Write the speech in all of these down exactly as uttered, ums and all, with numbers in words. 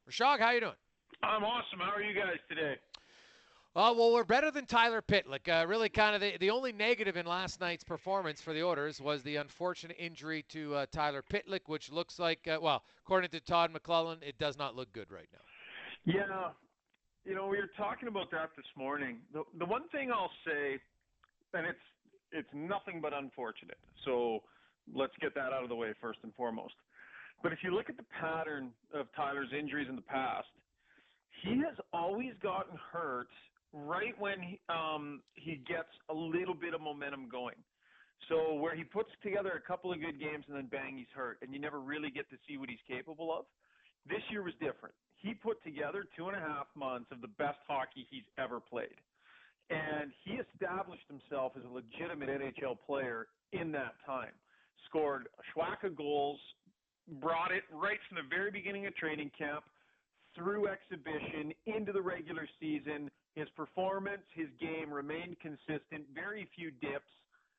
Rashog, how you doing? I'm awesome. How are you guys today? Uh, well, we're better than Tyler Pitlick. Uh, really, kind of the, the only negative in last night's performance for the Oilers was the unfortunate injury to uh, Tyler Pitlick, which looks like, uh, well, according to Todd McClellan, it does not look good right now. Yeah, you know, we were talking about that this morning. The the one thing I'll say, and it's it's nothing but unfortunate. So let's get that out of the way first and foremost. But if you look at the pattern of Tyler's injuries in the past, he has always gotten hurt right when he, um, he gets a little bit of momentum going. So where he puts together a couple of good games and then bang, he's hurt, and you never really get to see what he's capable of. This year was different. He put together two and a half months of the best hockey he's ever played. And he established himself as a legitimate N H L player in that time. Scored a schwack of goals, brought it right from the very beginning of training camp through exhibition into the regular season. His performance, his game remained consistent, very few dips.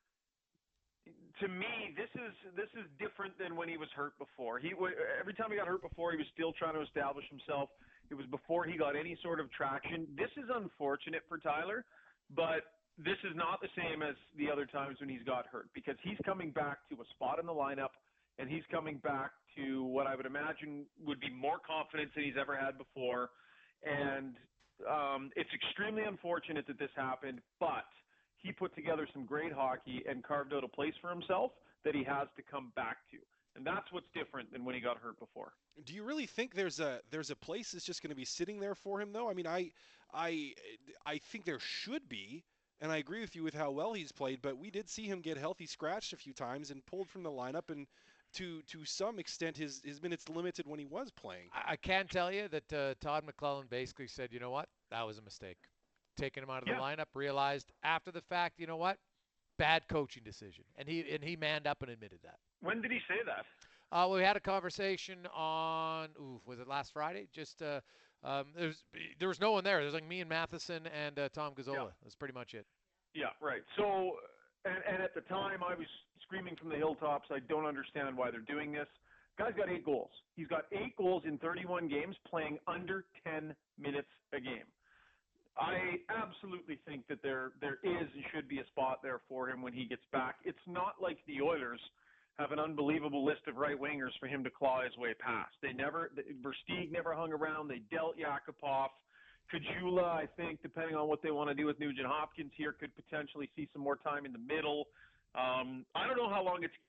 To me, this is this is different than when he was hurt before. He every time he got hurt before, he was still trying to establish himself. It was before he got any sort of traction. This is unfortunate for Tyler, but this is not the same as the other times when he's got hurt because he's coming back to a spot in the lineup and he's coming back to what I would imagine would be more confidence than he's ever had before. And um, it's extremely unfortunate that this happened, but he put together some great hockey and carved out a place for himself that he has to come back to. And that's what's different than when he got hurt before. Do you really think there's a there's a place that's just going to be sitting there for him though? I mean, I I I think there should be, and I agree with you with how well he's played, but we did see him get healthy scratched a few times and pulled from the lineup, and to to some extent his his minutes limited when he was playing. I, I can tell you that uh, Todd McClellan basically said, you know what, that was a mistake. Taking him out of the Yeah. lineup, realized after the fact, you know what, bad coaching decision, and he and he manned up and admitted that. When did he say that? Uh, we had a conversation on, ooh, was it last Friday? Just uh, um, there was there was no one there. There's like me and Matheson and uh, Tom Yeah. Gazzola. That's pretty much it. Yeah, right. So, and, and at the time, I was screaming from the hilltops, I don't understand why they're doing this. Guy's got eight goals. He's got eight goals in thirty-one games, playing under ten minutes a game. I absolutely think that there there is and should be a spot there for him when he gets back. It's not like the Oilers have an unbelievable list of right wingers for him to claw his way past. They never, Versteeg never hung around. They dealt Yakupov. Kajula, I think, depending on what they want to do with Nugent Hopkins here, could potentially see some more time in the middle. Um, I don't know how long it's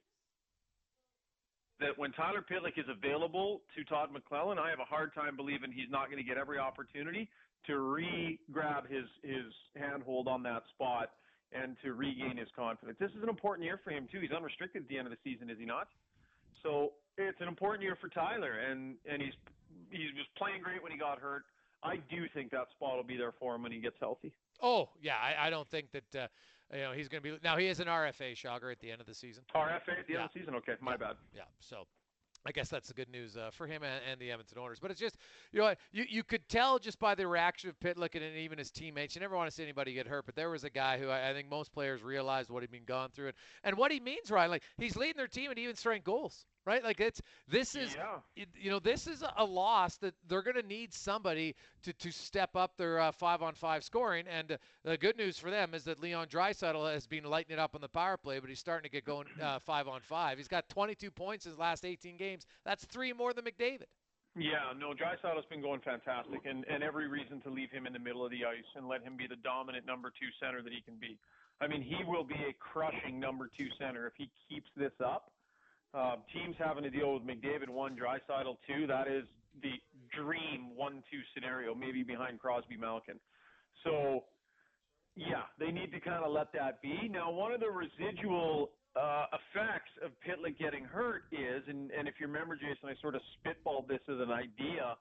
that when Tyler Pitlick is available to Todd McClellan, I have a hard time believing he's not going to get every opportunity to re-grab his, his handhold on that spot and to regain his confidence. This is an important year for him, too. He's unrestricted at the end of the season, is he not? So it's an important year for Tyler, and, and he's he was playing great when he got hurt. I do think that spot will be there for him when he gets healthy. Oh yeah, I, I don't think that uh, you know he's going to be. Now he is an R F A Shogger at the end of the season. R F A at the Yeah. end of the season? Okay, my Yeah. bad. Yeah. So I guess that's the good news uh, for him and, and the Edmonton Oilers. But it's just, you know, what, you you could tell just by the reaction of Pitlick and even his teammates. You never want to see anybody get hurt, but there was a guy who I, I think most players realized what he'd been gone through and, and what he means, right? Like he's leading their team in even strength goals, right? Like it's this is, Yeah. it, you know, this is a loss that they're going to need somebody to to step up their uh, five on five scoring. And uh, the good news for them is that Leon Draisaitl has been lighting it up on the power play, but he's starting to get going uh, five on five. He's got twenty-two points in his last eighteen games. That's three more than McDavid. Yeah, no, Draisaitl's been going fantastic, and, and every reason to leave him in the middle of the ice and let him be the dominant number two center that he can be. I mean, he will be a crushing number two center if he keeps this up. Uh, teams having to deal with McDavid one, Draisaitl two, that is the dream one two scenario, maybe behind Crosby Malkin. So, yeah, they need to kind of let that be. Now, one of the residual uh, effects of Pitlick getting hurt is, and, and if you remember, Jason, I sort of spitballed this as an idea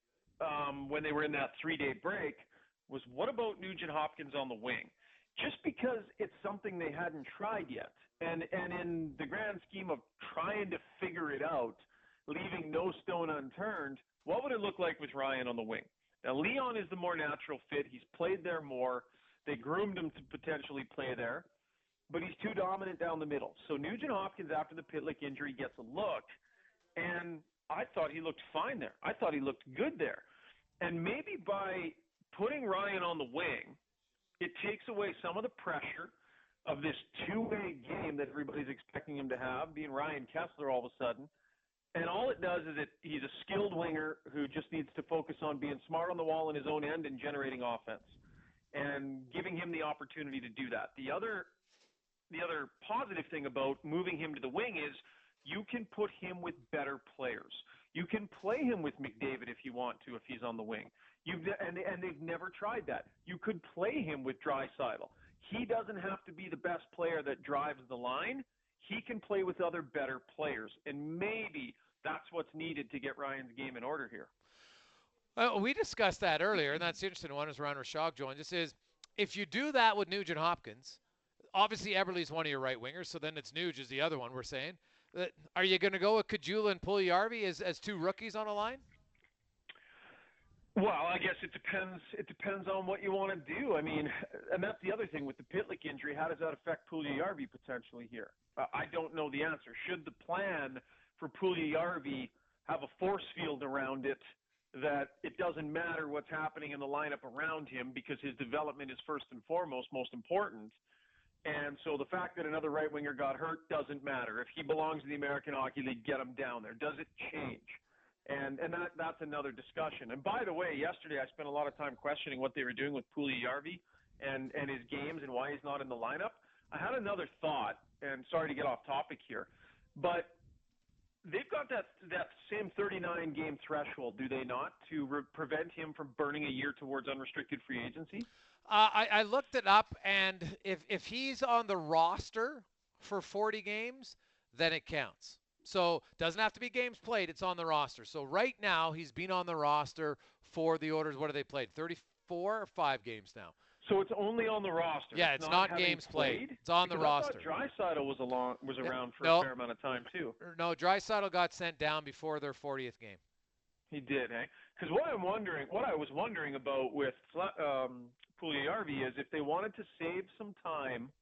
um, when they were in that three-day break, was what about Nugent Hopkins on the wing? Just because it's something they hadn't tried yet. And, and in the grand scheme of trying to figure it out, leaving no stone unturned, what would it look like with Ryan on the wing? Now, Leon is the more natural fit. He's played there more. They groomed him to potentially play there, but he's too dominant down the middle. So Nugent Hopkins, after the Pitlick injury, gets a look. And I thought he looked fine there. I thought he looked good there. And maybe by putting Ryan on the wing, it takes away some of the pressure of this two-way game that everybody's expecting him to have, being Ryan Kessler all of a sudden. And all it does is it he's a skilled winger who just needs to focus on being smart on the wall in his own end and generating offense, and giving him the opportunity to do that. The other the other positive thing about moving him to the wing is you can put him with better players. You can play him with McDavid if you want to, if he's on the wing. You've and and they've never tried that. You could play him with Draisaitl. He doesn't have to be the best player that drives the line. He can play with other better players, and maybe that's what's needed to get Ryan's game in order here. Well, we discussed that earlier, and that's the interesting one as Ryan Rashog joined us, is if you do that with Nugent Hopkins, obviously Eberle's one of your right wingers, so then it's Nuge is the other one we're saying. Uh, are you going to go with Caggiula and Puljujarvi as, as two rookies on a line? Well, I guess it depends. It depends on what you want to do. I mean, and that's the other thing with the Pitlick injury. How does that affect Puljujarvi potentially here? Uh, I don't know the answer. Should the plan for Puljujarvi have a force field around it that it doesn't matter what's happening in the lineup around him because his development is first and foremost, most important? And so the fact that another right winger got hurt doesn't matter. If he belongs in the American Hockey League, get him down there. Does it change? And and that that's another discussion. And by the way, yesterday I spent a lot of time questioning what they were doing with Puljujarvi and, and his games and why he's not in the lineup. I had another thought, and sorry to get off topic here, but they've got that that same thirty-nine game threshold, do they not, to re- prevent him from burning a year towards unrestricted free agency? Uh, I, I looked it up, and if, if he's on the roster for forty games, then it counts. So doesn't have to be games played, it's on the roster. So right now he's been on the roster for the Oilers. What have they played? thirty-four or five games now? So it's only on the roster. Yeah, it's, it's not, not games played? played. It's on because the roster. I thought Draisaitl was along was around for no, a fair amount of time too. No, Draisaitl got sent down before their fortieth game. He did, eh? Because what I'm wondering, what I was wondering about with um, Puljujarvi is if they wanted to save some time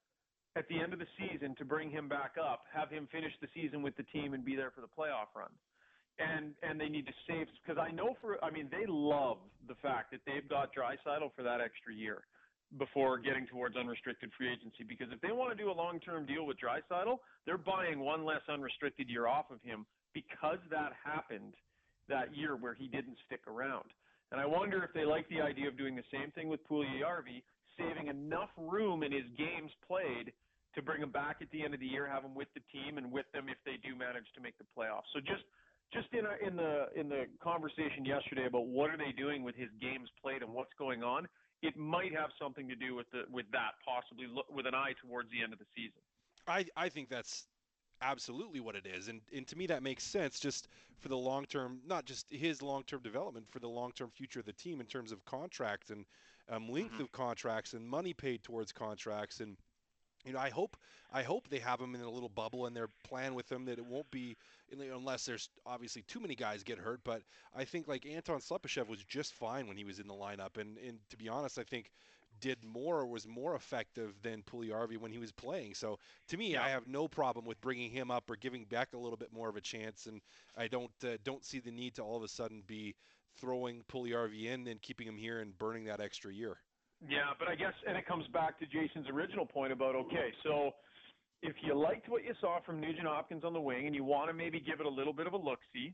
at the end of the season to bring him back up, have him finish the season with the team and be there for the playoff run. And and they need to save, because I know for, I mean, they love the fact that they've got Draisaitl for that extra year before getting towards unrestricted free agency. Because if they want to do a long-term deal with Draisaitl, they're buying one less unrestricted year off of him because that happened that year where he didn't stick around. And I wonder if they like the idea of doing the same thing with Puljujarvi, saving enough room in his games played to bring him back at the end of the year, have him with the team and with them if they do manage to make the playoffs. So just just in a, in the in the conversation yesterday about what are they doing with his games played and what's going on, it might have something to do with the with that, possibly look, with an eye towards the end of the season. I, I think that's absolutely what it is. And, and to me, that makes sense just for the long-term, not just his long-term development, for the long-term future of the team in terms of contracts and um, length Mm-hmm. of contracts and money paid towards contracts. And, you know, I hope I hope they have him in a little bubble and their plan with him that it won't be, unless there's obviously too many guys get hurt. But I think like Anton Slepyshev was just fine when he was in the lineup. And, and to be honest, I think did more or was more effective than Puljujarvi when he was playing. So to me, Yeah. I have no problem with bringing him up or giving back a little bit more of a chance. And I don't uh, don't see the need to all of a sudden be throwing Puljujarvi in and keeping him here and burning that extra year. Yeah, but I guess, and it comes back to Jason's original point about, okay, so if you liked what you saw from Nugent Hopkins on the wing and you want to maybe give it a little bit of a look-see,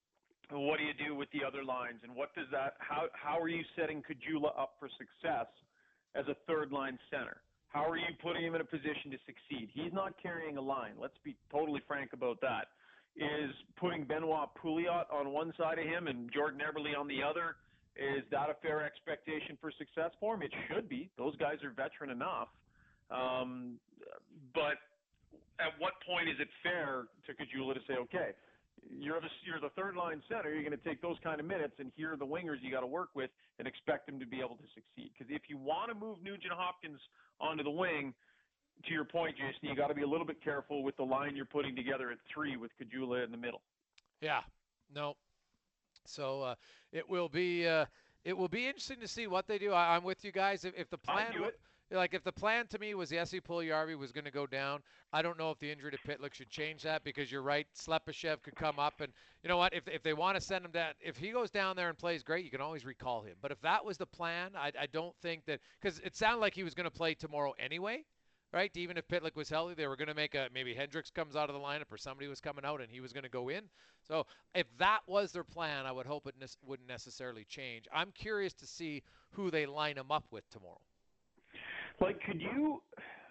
what do you do with the other lines? And what does that, how, how are you setting Caggiula up for success as a third-line center? How are you putting him in a position to succeed? He's not carrying a line. Let's be totally frank about that. Is putting Benoit Pouliot on one side of him and Jordan Eberle on the other, is that a fair expectation for success for him? It should be. Those guys are veteran enough. Um, but at what point is it fair to Caggiula to say, okay, you're the, you're the third-line center, you're going to take those kind of minutes, and here are the wingers you got to work with and expect them to be able to succeed? Because if you want to move Nugent Hopkins onto the wing, to your point, Jason, you got to be a little bit careful with the line you're putting together at three with Caggiula in the middle. Yeah, no. So uh, it will be uh, it will be interesting to see what they do. I, I'm with you guys. If, if the plan I'd do it. like if the plan to me was Jesse Puljujarvi was going to go down, I don't know if the injury to Pitlick should change that because you're right, Slepyshev could come up and you know what, if if they want to send him down, if he goes down there and plays great, you can always recall him. But if that was the plan, I, I don't think that because it sounded like he was going to play tomorrow anyway. Right, even if Pitlick was healthy, they were going to make a maybe Hendricks comes out of the lineup or somebody was coming out and he was going to go in. So if that was their plan, I would hope it ne- wouldn't necessarily change. I'm curious to see who they line him up with tomorrow. Like, could you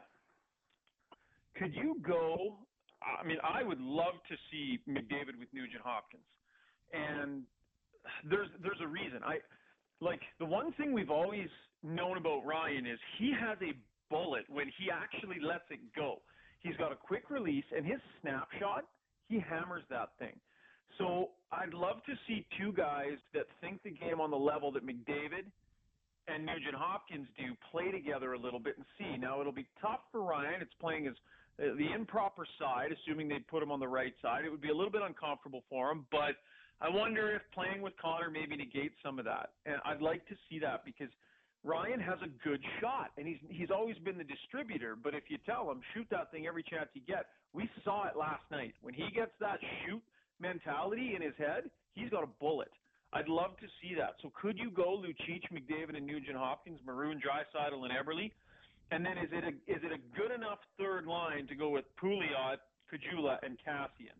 could you go? I mean, I would love to see McDavid with Nugent Hopkins, and there's there's a reason. I like the one thing we've always known about Ryan is he has a bullet when he actually lets it go. He's got a quick release, and his snapshot, he hammers that thing. So I'd love to see two guys that think the game on the level that McDavid and Nugent Hopkins do play together a little bit and see. Now, it'll be tough for Ryan. It's playing as uh, the improper side, assuming they'd put him on the right side. It would be a little bit uncomfortable for him, but I wonder if playing with Connor maybe negates some of that. And I'd like to see that because Ryan has a good shot, and he's he's always been the distributor. But if you tell him, shoot that thing every chance you get, we saw it last night. When he gets that shoot mentality in his head, he's got a bullet. I'd love to see that. So could you go Lucic, McDavid, and Nugent Hopkins, Maroon, Draisaitl, and Eberle? And then is it a is it a good enough third line to go with Pouliot, Caggiula, and Cassian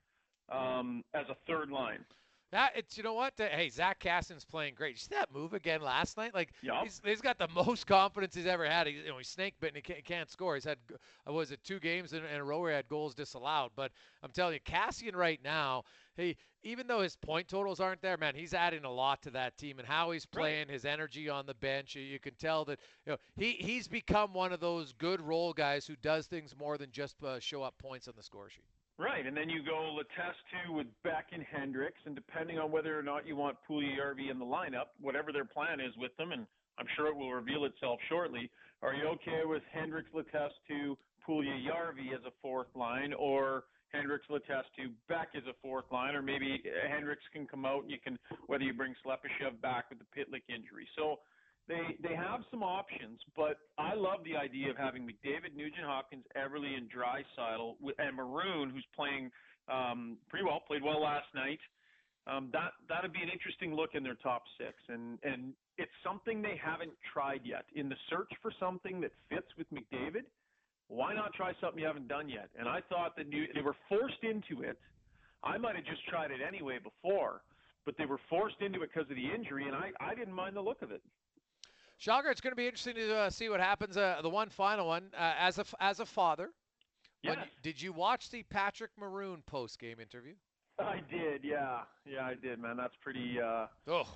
um, as a third line? That it's you know what? Hey, Zach Cassin's playing great. You see that move again last night? Like yep. he's, he's got the most confidence he's ever had. He, you know, he's snake bitten. He can't, can't score. He's had uh, was it two games in, in a row where he had goals disallowed. But I'm telling you, Cassian right now, hey, even though his point totals aren't there, man, he's adding a lot to that team and how he's playing, right. His energy on the bench. You, you can tell that you know he he's become one of those good role guys who does things more than just uh, show up points on the score sheet. Right, and then you go Letestu with Beck and Hendricks, and depending on whether or not you want Puljujarvi in the lineup, whatever their plan is with them, and I'm sure it will reveal itself shortly, are you okay with Hendricks, Letestu, Puljujarvi as a fourth line, or Hendricks, Letestu, Beck as a fourth line, or maybe Hendricks can come out and you can, whether you bring Slepyshev back with the Pitlick injury. So They they have some options, but I love the idea of having McDavid, Nugent Hopkins, Eberle, and Draisaitl, and Maroon, who's playing um, pretty well, played well last night. Um, that that'd be an interesting look in their top six, and and it's something they haven't tried yet. In the search for something that fits with McDavid, why not try something you haven't done yet? And I thought that new, they were forced into it. I might have just tried it anyway before, but they were forced into it because of the injury, and I, I didn't mind the look of it. Shagar, it's going to be interesting to uh, see what happens. Uh, the one final one, uh, as a as a father, yes. When, did you watch the Patrick Maroon post game interview? I did, yeah, yeah, I did, man. That's pretty. Uh, oh.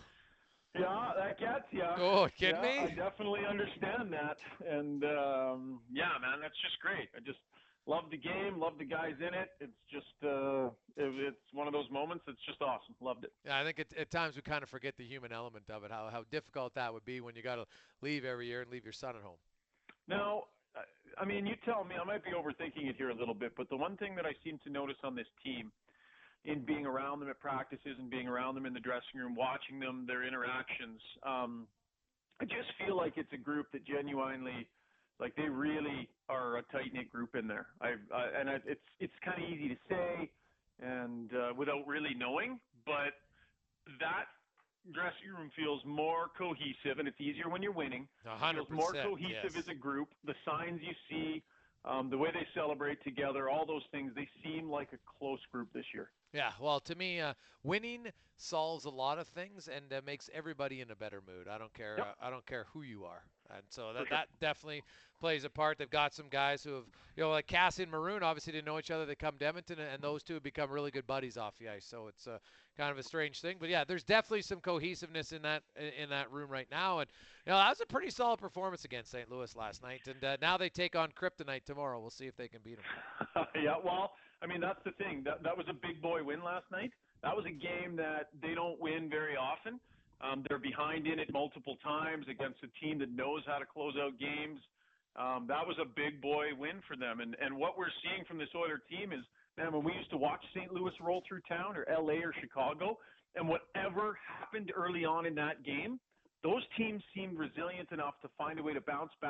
Yeah, that gets you. Oh, kidding yeah, me? I definitely understand that, and um, yeah, man, that's just great. I just love the game, love the guys in it. It's just, uh, it, it's one of those moments that's just awesome. Loved it. Yeah, I think it, at times we kind of forget the human element of it, how how difficult that would be when you got to leave every year and leave your son at home. Now, I mean, you tell me, I might be overthinking it here a little bit, but the one thing that I seem to notice on this team, in being around them at practices and being around them in the dressing room, watching them, their interactions, um, I just feel like it's a group that genuinely, like they really are a tight-knit group in there. I, uh, and I, it's it's kind of easy to say and uh, without really knowing, but that dressing room feels more cohesive, and it's easier when you're winning. one hundred percent, it feels more cohesive yes. as a group. The signs you see, um, the way they celebrate together, all those things, they seem like a close group this year. Yeah, well, to me, uh, winning solves a lot of things and uh, makes everybody in a better mood. I don't care. Yep. Uh, I don't care who you are, and so that sure. that definitely plays a part. They've got some guys who have, you know, like Cassie and Maroon obviously didn't know each other. They come to Edmonton, and those two have become really good buddies off the ice. So it's uh, kind of a strange thing, but yeah, there's definitely some cohesiveness in that in that room right now. And you know, that was a pretty solid performance against Saint Louis last night. And uh, now they take on Kryptonite tomorrow. We'll see if they can beat them. yeah, well. I mean, that's the thing. That that was a big boy win last night. That was a game that they don't win very often. Um, they're behind in it multiple times against a team that knows how to close out games. Um, that was a big boy win for them. And and what we're seeing from this Oiler team is, man, when we used to watch Saint Louis roll through town, or L A or Chicago, and whatever happened early on in that game, those teams seemed resilient enough to find a way to bounce back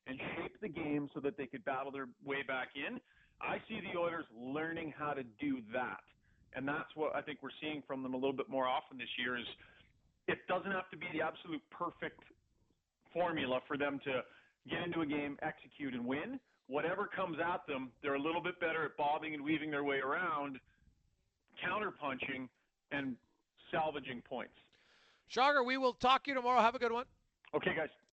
and shape the game so that they could battle their way back in. I see the Oilers learning how to do that. And that's what I think we're seeing from them a little bit more often this year is it doesn't have to be the absolute perfect formula for them to get into a game, execute, and win. Whatever comes at them, they're a little bit better at bobbing and weaving their way around, counterpunching, and salvaging points. Shager, we will talk to you tomorrow. Have a good one. Okay, guys.